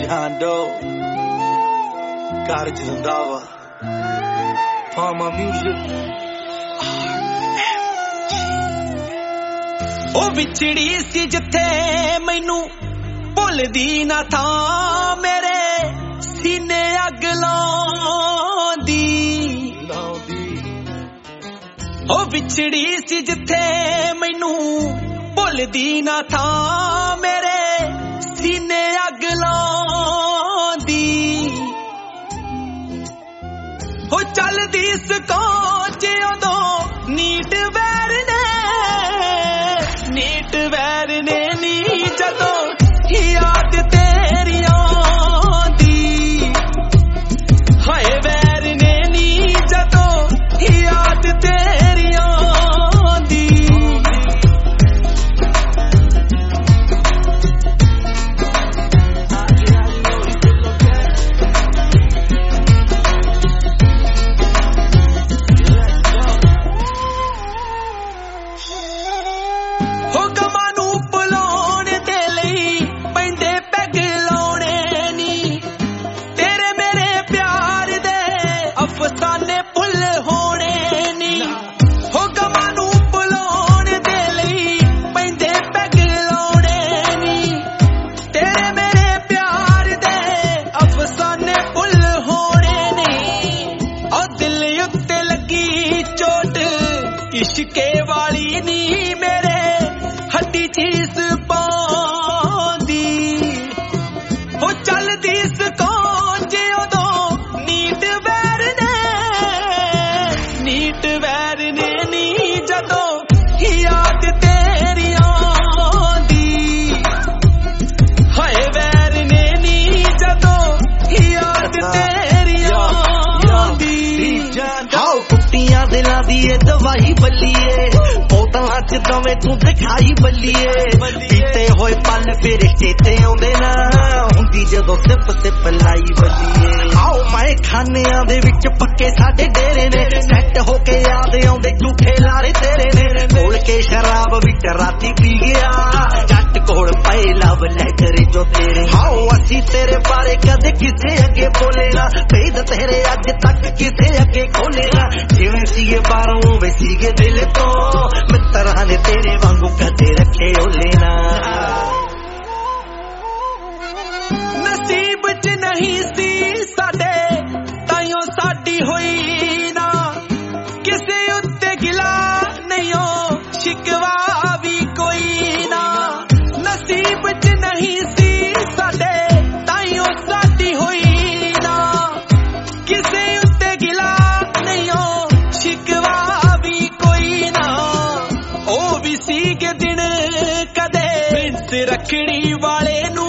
Hondo, Garage Zindava, Farmer Music. ਉਹ ਵਿਛੜੀ ਸੀ ਜਿੱਥੇ ਮੈਨੂੰ ਭੁੱਲਦੀ ਨਾ ਥਾਂ ਮੇਰੇ ਸੀਨੇ ਅੱਗ ਲਾਉਂਦੀ ਉਹ ਵਿਛੜੀ ਸੀ ਜਿੱਥੇ ਮੈਨੂੰ ਭੁੱਲਦੀ ਨਾ ਥਾਂ ਮੇਰੇ ਸੀਨੇ ਅੱਗ ਲਾਉਂਦੀ ਹੋ ਚੱਲਦੀ ਸਕੋਚ ਉਦੋਂ ਨੀਟ ਵੈਰ ਨੇ ਨੀ ਜਦੋਂ ਯਾਦ ਤੇਰੀ ਆਉਂਦੀ ਹਾਏ ਵੈਰ ਨੇ ਨੀ ਜਦੋਂ ਯਾਦ ਤੇਰੀ ਆਉਂਦੀ ਹੋ ਗਮਾਂ ਨੂੰ ਭੁਲਾਉਣ ਦੇ ਲਈ ਪੈਂਦੇ ਪੈਗ ਲਾਉਣੇ ਨੀ ਤੇਰੇ ਮੇਰੇ ਪਿਆਰ ਦੇ ਅਫਸਾਨੇ ਭੁੱਲ ਹੋਣੇ ਨੀ ਹੋ ਗਮਾਂ ਨੂੰ ਭੁਲਾਉਣ ਦੇ ਲਈ ਪੈਂਦੇ ਪੈਗ ਲਾਉਣੇ ਨੀ ਤੇਰੇ ਮੇਰੇ ਪਿਆਰ ਦੇ ਅਫਸਾਨੇ ਭੁੱਲ ਹੋਣੇ ਨੀ ਉਹ ਦਿਲ ਉੱਤੇ ਲੱਗੀ ਚੋਟ ਇਸ਼ਕੇ ਵਾਲੀ ਨੀ ਮੇਰੇ ਹੱਡੀ ਚੀਸ ਪਾਉਂਦੀ ਹੋ ਚੱਲਦੀ ਸਕੋਚ ਉਦੋਂ ਨੀਟ ਵੈਰ ਨੇ ਨੀ ਜਦੋਂ ਯਾਦ ਤੇਰੀ ਆਉਂਦੀ ਹਾਏ ਵੈਰ ਨੇ ਨੀ ਜਦੋਂ ਯਾਦ ਤੇਰੀ ਆਉਂਦੀ ਹਾਓ ਕੁੱਟੀਆਂ ਦਿਲਾਂ ਦੀ ਇਹ ਦਵਾਈ ਬੱਲੀਏ ਬੋਤਲਾਂ ਚ ਦਵੇਂ ਤੂੰ ਦਿਖਾਈ ਬੱਲੀਏ ਪੀਤੇ ਹੋਏ ਪਲ ਫਿਰ ਚੇਤੇ ਆਉਂਦੇ ਨਾ ਹੁੰਦੀ ਜਦੋਂ ਸਿਪ ਲਾਈ ਬੱਲੀਏ ਆਓ ਮੈਂ ਖਾਨਿਆਂ ਦੇ ਵਿੱਚ ਪੱਕੇ ਸਾਡੇ ਡੇਰੇ ਨੇ ਸੈੱਟ ਹੋ ਕੇ ਯਾਦ ਆਉਂਦੇ ਝੂਠੇ ਲਾਰੇ ਤੇਰੇ ਨੇ ਕੋਲ ਕੇ ਸ਼ਰਾਬ ਵਿੱਚ ਰਾਤੀ ਪੀ ਗਿਆ ਜੱਟ ਕੋਲ ਪਏ ਲਵ ਲੈਟਰ ਜੋ ਤੇਰੇ ਆਓ ਅਸੀਂ ਤੇਰੇ ਬਾਰੇ ਕਦੇ ਕਿਸੇ ਅੱਗੇ ਬੋਲੇ ਨਾ ਭੇਦ ਤੇਰੇ ਅੱਜ ਤੱਕ ਕਿਸੇ ਅੱਗੇ ਖੋਲੇ ਨਾ ਜਿਵੇਂ ਸੀਗੇ ਬਾਹਰੋਂ ਵੇ ਸੀਗੇ ਦਿਲ ਤੋਂ ਮਿੱਤਰਾਂ ਨੇ ਤੇਰੇ ਵਾਂਗੂ ਕਦੇ ਰੱਖੇ ਓਲੇ ਨਾ ਨਸੀਬ ਚ ਨਹੀਂ ਸੀ ਸਾਡੇ ਤਾਈਓ ਸਾਡੀ ਹੋਈ ਨਾ ਕਿਸੇ ਉੱਤੇ ਗਿਲਾ ਨਹੀਂ ਸ਼ਿਕਵਾ ਵੀ ਕੋਈ ਨਾ ਨਸੀਬ ਚ ਨਹੀਂ ਸੀ ਸਾਡੇ ਤਾਈਓ ਸਾਡੀ ਹੋਈ ਨਾ ਕਿਸੇ ਉੱਤੇ ਗਿਲਾ ਨਹੀਂ ਸ਼ਿਕਵਾ ਵੀ ਕੋਈ ਨਾ ਉਹ ਵੀ ਸੀਗੇ ਦਿਨ ਕਦੇ ਪ੍ਰਿੰਸ ਰੱਖੜੀ ਵਾਲੇ ਨੂੰ